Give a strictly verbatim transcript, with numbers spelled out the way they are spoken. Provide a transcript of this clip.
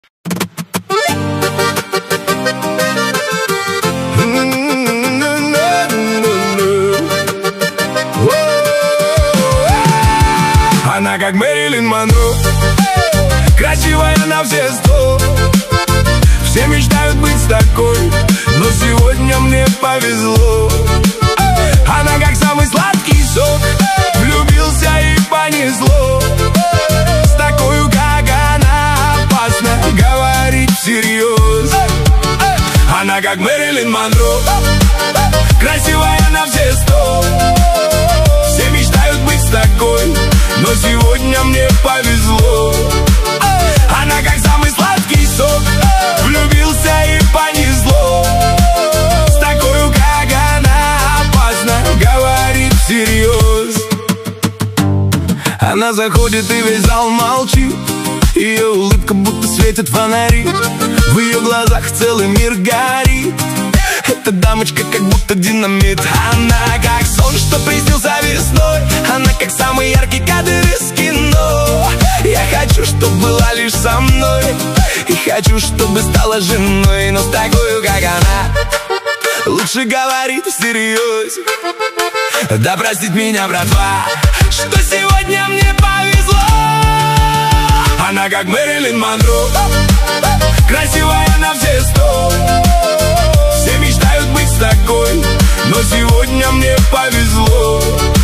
Она как Мэрилин Монро, красивая на все сто. Все мечтают быть с такой, но сегодня мне повезло. Она как самый сладкий сок, влюбился и понесло. С такой, как она, опасно говорить всерьез. Она как Мэрилин Монро, красивая на все сто. Все мечтают быть с такой, но сегодня мне повезло. Она как самый сладкий сок, влюбился и понесло. С такой, как она, опасно говорить всерьез. Она заходит и весь зал молчит. Ее улыбка будто светит фонари. В ее глазах целый мир горит. Эта дамочка как будто динамит. Она как сон, что приснился весной. Она как самый яркий кадр из кино. Я хочу, чтобы была лишь со мной, и хочу, чтобы стала женой. Но с такой, как она, лучше говорить всерьез. Да простит меня, братва, что сегодня мне повезло. Она как Мэрилин Монро, красивая на все сто. Все мечтают быть с такой, но сегодня мне повезло.